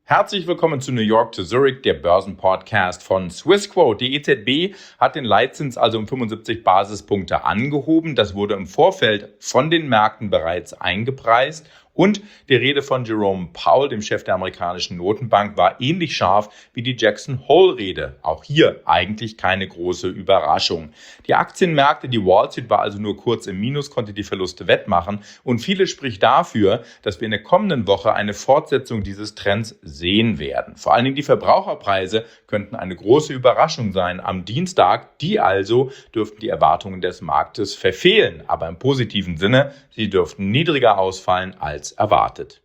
Herzlich willkommen zu New York to Zurich, der Börsenpodcast von Swissquote. Die EZB hat den Leitzins also um 75 Basispunkte angehoben. Das wurde im Vorfeld von den Märkten bereits eingepreist. Und die Rede von Jerome Powell, dem Chef der amerikanischen Notenbank, war ähnlich scharf wie die Jackson-Hole-Rede. Auch hier eigentlich keine große Überraschung. Die Aktienmärkte, die Wall Street war also nur kurz im Minus, konnte die Verluste wettmachen. Und vieles spricht dafür, dass wir in der kommenden Woche eine Fortsetzung dieses Trends sehen werden. Vor allen Dingen die Verbraucherpreise könnten eine große Überraschung sein am Dienstag. Die also dürften die Erwartungen des Marktes verfehlen. Aber im positiven Sinne, sie dürften niedriger ausfallen als erwartet.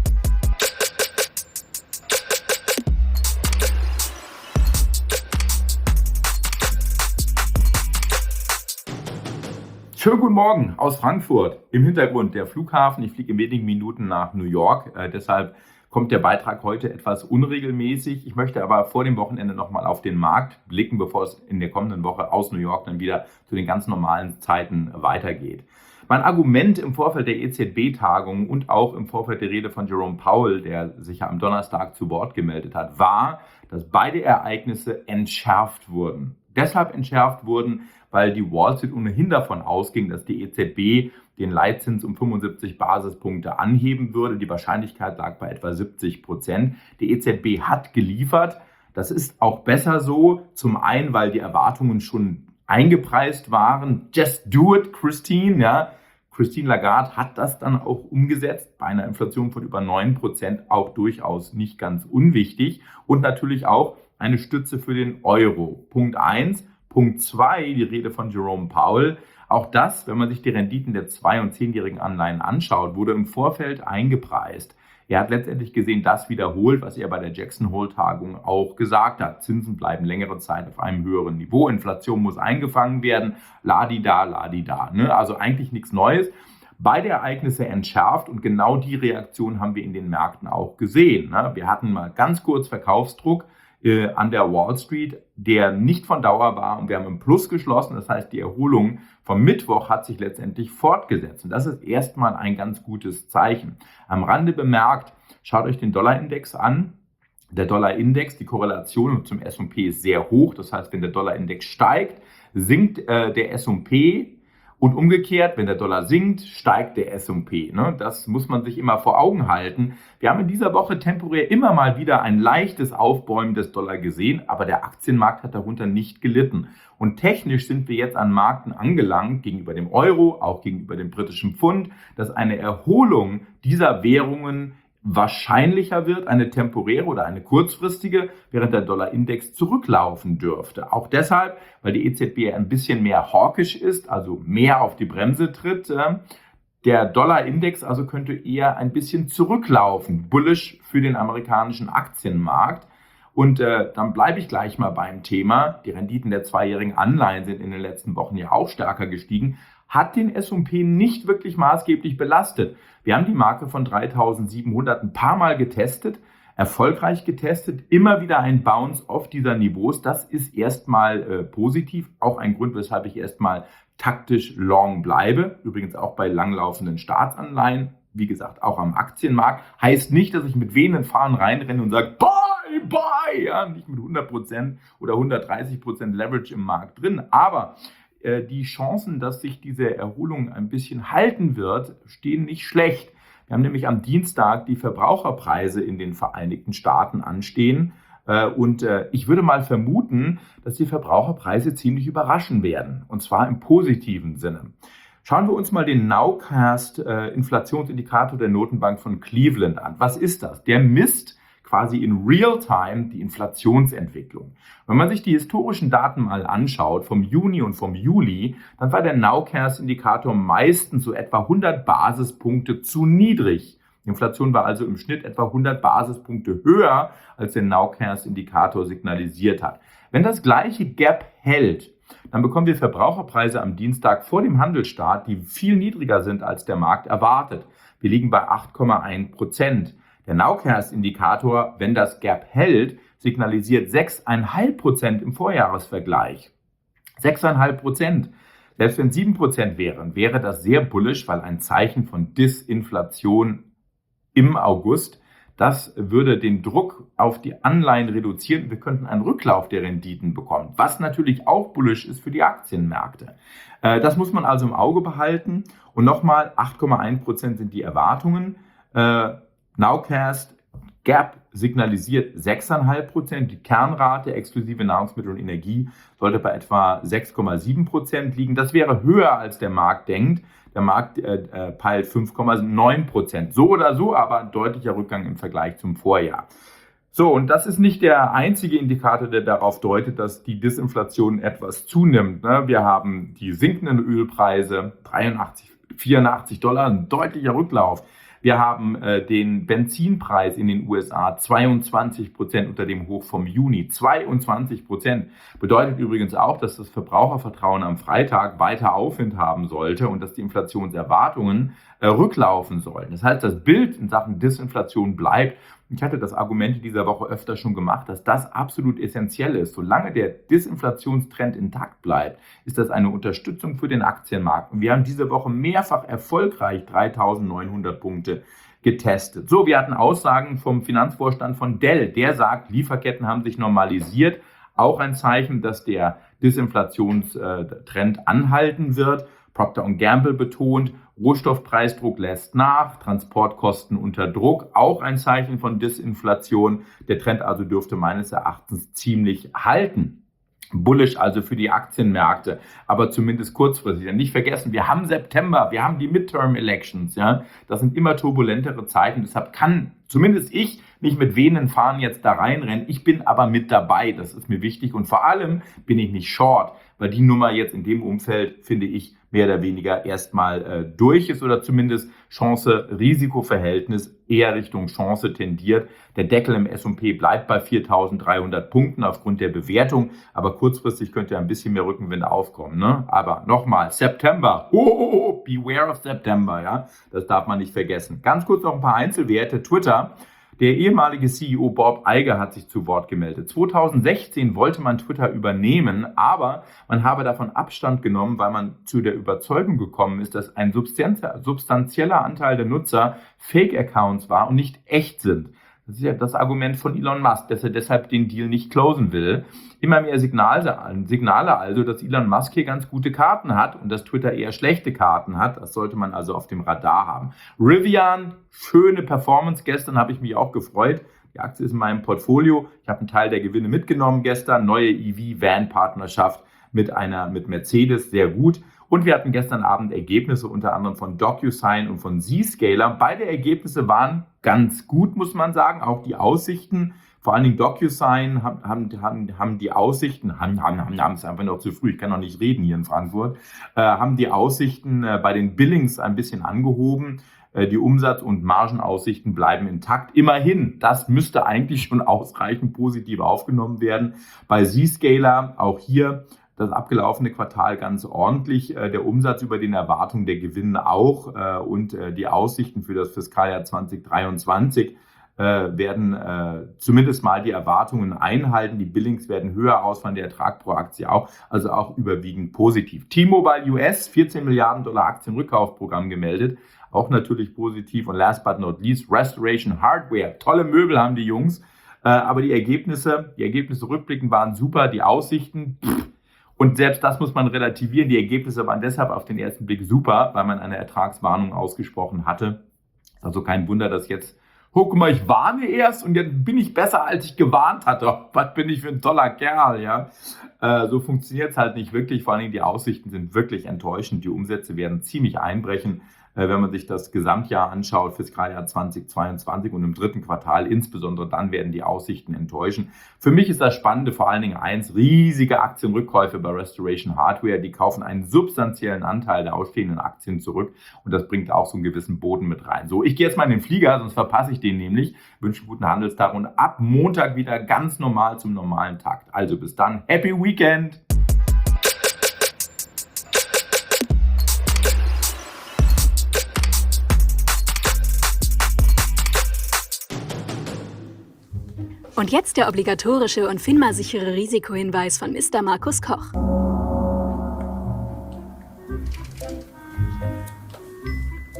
Schönen guten Morgen aus Frankfurt. Im Hintergrund der Flughafen. Ich fliege in wenigen Minuten nach New York. Deshalb kommt der Beitrag heute etwas unregelmäßig. Ich möchte aber vor dem Wochenende nochmal auf den Markt blicken, bevor es in der kommenden Woche aus New York dann wieder zu den ganz normalen Zeiten weitergeht. Mein Argument im Vorfeld der EZB-Tagung und auch im Vorfeld der Rede von Jerome Powell, der sich ja am Donnerstag zu Wort gemeldet hat, war, dass beide Ereignisse entschärft wurden. Deshalb entschärft wurden, weil die Wall Street ohnehin davon ausging, dass die EZB den Leitzins um 75 Basispunkte anheben würde. Die Wahrscheinlichkeit lag bei etwa 70%. Die EZB hat geliefert. Das ist auch besser so. Zum einen, weil die Erwartungen schon eingepreist waren. Just do it, Christine. Ja. Christine Lagarde hat das dann auch umgesetzt. Bei einer Inflation von über 9% auch durchaus nicht ganz unwichtig. Und natürlich auch eine Stütze für den Euro. Punkt 1. Punkt 2, die Rede von Jerome Powell. Auch das, wenn man sich die Renditen der 2- und 10-jährigen Anleihen anschaut, wurde im Vorfeld eingepreist. Er hat letztendlich gesehen, das wiederholt, was er bei der Jackson-Hole-Tagung auch gesagt hat. Zinsen bleiben längere Zeit auf einem höheren Niveau. Inflation muss eingefangen werden. Ladida. Ne? Also eigentlich nichts Neues. Beide Ereignisse entschärft und genau die Reaktion haben wir in den Märkten auch gesehen. Ne? Wir hatten mal ganz kurz Verkaufsdruck an der Wall Street, der nicht von Dauer war und wir haben im Plus geschlossen. Das heißt, die Erholung vom Mittwoch hat sich letztendlich fortgesetzt und das ist erstmal ein ganz gutes Zeichen. Am Rande bemerkt, schaut euch den Dollarindex an. Der Dollarindex, die Korrelation zum S&P ist sehr hoch. Das heißt, wenn der Dollarindex steigt, sinkt der S&P. Und umgekehrt, wenn der Dollar sinkt, steigt der S&P. Ne? Das muss man sich immer vor Augen halten. Wir haben in dieser Woche temporär immer mal wieder ein leichtes Aufbäumen des Dollar gesehen, aber der Aktienmarkt hat darunter nicht gelitten. Und technisch sind wir jetzt an Märkten angelangt, gegenüber dem Euro, auch gegenüber dem britischen Pfund, dass eine Erholung dieser Währungen wahrscheinlicher wird, eine temporäre oder eine kurzfristige, während der Dollarindex zurücklaufen dürfte. Auch deshalb, weil die EZB ein bisschen mehr hawkisch ist, also mehr auf die Bremse tritt. Der Dollarindex also könnte eher ein bisschen zurücklaufen, bullish für den amerikanischen Aktienmarkt. Und dann bleibe ich gleich mal beim Thema. Die Renditen der 2-jährigen Anleihen sind in den letzten Wochen ja auch stärker gestiegen. Hat den S&P nicht wirklich maßgeblich belastet. Wir haben die Marke von 3.700 ein paar Mal getestet, erfolgreich getestet, immer wieder ein Bounce auf dieser Niveaus. Das ist erstmal positiv, auch ein Grund, weshalb ich erstmal taktisch long bleibe. Übrigens auch bei langlaufenden Staatsanleihen, wie gesagt, auch am Aktienmarkt. Heißt nicht, dass ich mit wehenden Fahnen reinrenne und sage, buy, ja, nicht mit 100% oder 130% Leverage im Markt drin, aber die Chancen, dass sich diese Erholung ein bisschen halten wird, stehen nicht schlecht. Wir haben nämlich am Dienstag die Verbraucherpreise in den Vereinigten Staaten anstehen. Und ich würde mal vermuten, dass die Verbraucherpreise ziemlich überraschen werden. Und zwar im positiven Sinne. Schauen wir uns mal den Nowcast Inflationsindikator der Notenbank von Cleveland an. Was ist das? Der misst quasi in Real-Time die Inflationsentwicklung. Wenn man sich die historischen Daten mal anschaut, vom Juni und vom Juli, dann war der Nowcast-Indikator meistens so etwa 100 Basispunkte zu niedrig. Die Inflation war also im Schnitt etwa 100 Basispunkte höher, als der Nowcast-Indikator signalisiert hat. Wenn das gleiche Gap hält, dann bekommen wir Verbraucherpreise am Dienstag vor dem Handelsstart, die viel niedriger sind, als der Markt erwartet. Wir liegen bei 8,1%. Der Nowcast-Indikator, wenn das Gap hält, signalisiert 6,5% im Vorjahresvergleich. 6,5%. Selbst wenn 7% wären, wäre das sehr bullish, weil ein Zeichen von Disinflation im August Das würde den Druck auf die Anleihen reduzieren. Wir könnten einen Rücklauf der Renditen bekommen, was natürlich auch bullish ist für die Aktienmärkte. Das muss man also im Auge behalten. Und nochmal, 8,1% sind die Erwartungen. Nowcast Gap signalisiert 6,5%. Die Kernrate exklusive Nahrungsmittel und Energie sollte bei etwa 6,7% liegen. Das wäre höher, als der Markt denkt. Der Markt peilt 5,9%. So oder so, aber ein deutlicher Rückgang im Vergleich zum Vorjahr. So, und das ist nicht der einzige Indikator, der darauf deutet, dass die Disinflation etwas zunimmt. Wir haben die sinkenden Ölpreise, 83, 84 $, ein deutlicher Rücklauf. Wir haben den Benzinpreis in den USA 22% unter dem Hoch vom Juni. 22% bedeutet übrigens auch, dass das Verbrauchervertrauen am Freitag weiter Aufwind haben sollte und dass die Inflationserwartungen rücklaufen sollen. Das heißt, das Bild in Sachen Disinflation bleibt. Ich hatte das Argument in dieser Woche öfter schon gemacht, dass das absolut essentiell ist. Solange der Disinflationstrend intakt bleibt, ist das eine Unterstützung für den Aktienmarkt. Und wir haben diese Woche mehrfach erfolgreich 3.900 Punkte getestet. So, wir hatten Aussagen vom Finanzvorstand von Dell. Der sagt, Lieferketten haben sich normalisiert. Auch ein Zeichen, dass der Disinflationstrend anhalten wird. Procter & Gamble betont, Rohstoffpreisdruck lässt nach, Transportkosten unter Druck, auch ein Zeichen von Disinflation. Der Trend also dürfte meines Erachtens ziemlich halten. Bullish also für die Aktienmärkte, aber zumindest kurzfristig. Denn nicht vergessen, wir haben September, wir haben die Midterm-Elections. Ja? Das sind immer turbulentere Zeiten. Deshalb kann zumindest ich nicht mit wehenden Fahnen jetzt da reinrennen. Ich bin aber mit dabei, das ist mir wichtig. Und vor allem bin ich nicht short, weil die Nummer jetzt in dem Umfeld, finde ich, mehr oder weniger erstmal durch ist oder zumindest Chance-Risiko-Verhältnis eher Richtung Chance tendiert. Der Deckel im S&P bleibt bei 4.300 Punkten aufgrund der Bewertung, aber kurzfristig könnte ein bisschen mehr Rückenwind aufkommen. Ne? Aber nochmal, September, beware of September, ja, das darf man nicht vergessen. Ganz kurz noch ein paar Einzelwerte. Twitter. Der ehemalige CEO Bob Iger hat sich zu Wort gemeldet. 2016 wollte man Twitter übernehmen, aber man habe davon Abstand genommen, weil man zu der Überzeugung gekommen ist, dass ein substanzieller Anteil der Nutzer Fake-Accounts war und nicht echt sind. Das ist ja das Argument von Elon Musk, dass er deshalb den Deal nicht closen will. Immer mehr Signale also, dass Elon Musk hier ganz gute Karten hat und dass Twitter eher schlechte Karten hat. Das sollte man also auf dem Radar haben. Rivian, schöne Performance gestern, habe ich mich auch gefreut. Die Aktie ist in meinem Portfolio. Ich habe einen Teil der Gewinne mitgenommen gestern. Neue EV-Van-Partnerschaft mit Mercedes, sehr gut. Und wir hatten gestern Abend Ergebnisse unter anderem von DocuSign und von Zscaler. Beide Ergebnisse waren ganz gut, muss man sagen. Auch die Aussichten, vor allen Dingen DocuSign haben die Aussichten, haben es einfach noch zu früh, ich kann noch nicht reden hier in Frankfurt, haben die Aussichten bei den Billings ein bisschen angehoben. Die Umsatz- und Margenaussichten bleiben intakt. Immerhin, das müsste eigentlich schon ausreichend positiv aufgenommen werden. Bei Zscaler, auch hier das abgelaufene Quartal ganz ordentlich, der Umsatz über den Erwartungen, der Gewinne auch und die Aussichten für das Fiskaljahr 2023 werden zumindest mal die Erwartungen einhalten. Die Billings werden höher ausfallen, der Ertrag pro Aktie auch, also auch überwiegend positiv. T-Mobile US, $14 Milliarden Aktienrückkaufprogramm gemeldet, auch natürlich positiv. Und last but not least, Restoration Hardware, tolle Möbel haben die Jungs, aber die Ergebnisse rückblickend waren super, die Aussichten, und selbst das muss man relativieren. Die Ergebnisse waren deshalb auf den ersten Blick super, weil man eine Ertragswarnung ausgesprochen hatte. Ist also kein Wunder, dass jetzt, guck mal, ich warne erst und jetzt bin ich besser, als ich gewarnt hatte. Was bin ich für ein toller Kerl, ja? So funktioniert es halt nicht wirklich. Vor allen Dingen die Aussichten sind wirklich enttäuschend. Die Umsätze werden ziemlich einbrechen, wenn man sich das Gesamtjahr anschaut, Fiskaljahr 2022 und im dritten Quartal insbesondere, dann werden die Aussichten enttäuschen. Für mich ist das Spannende vor allen Dingen eins, riesige Aktienrückkäufe bei Restoration Hardware, die kaufen einen substanziellen Anteil der ausstehenden Aktien zurück und das bringt auch so einen gewissen Boden mit rein. So, ich gehe jetzt mal in den Flieger, sonst verpasse ich den nämlich, wünsche einen guten Handelstag und ab Montag wieder ganz normal zum normalen Takt. Also bis dann, Happy Weekend! Und jetzt der obligatorische und FINMA-sichere Risikohinweis von Mr. Markus Koch.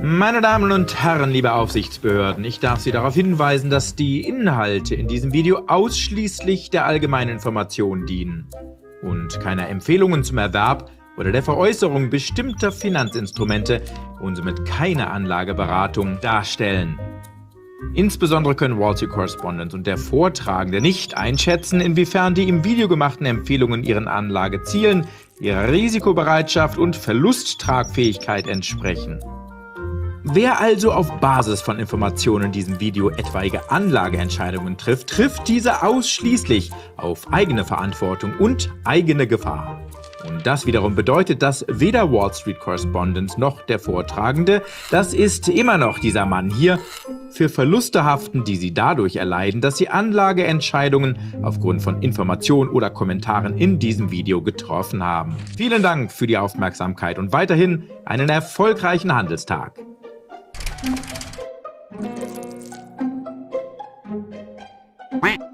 Meine Damen und Herren, liebe Aufsichtsbehörden, ich darf Sie darauf hinweisen, dass die Inhalte in diesem Video ausschließlich der allgemeinen Information dienen und keine Empfehlungen zum Erwerb oder der Veräußerung bestimmter Finanzinstrumente und somit keine Anlageberatung darstellen. Insbesondere können Wall Street Correspondent und der Vortragende nicht einschätzen, inwiefern die im Video gemachten Empfehlungen ihren Anlagezielen, ihrer Risikobereitschaft und Verlusttragfähigkeit entsprechen. Wer also auf Basis von Informationen in diesem Video etwaige Anlageentscheidungen trifft, trifft diese ausschließlich auf eigene Verantwortung und eigene Gefahr. Und das wiederum bedeutet, dass weder Wall Street Correspondent noch der Vortragende, das ist immer noch dieser Mann hier, für Verluste haften, die sie dadurch erleiden, dass sie Anlageentscheidungen aufgrund von Informationen oder Kommentaren in diesem Video getroffen haben. Vielen Dank für die Aufmerksamkeit und weiterhin einen erfolgreichen Handelstag. Quack.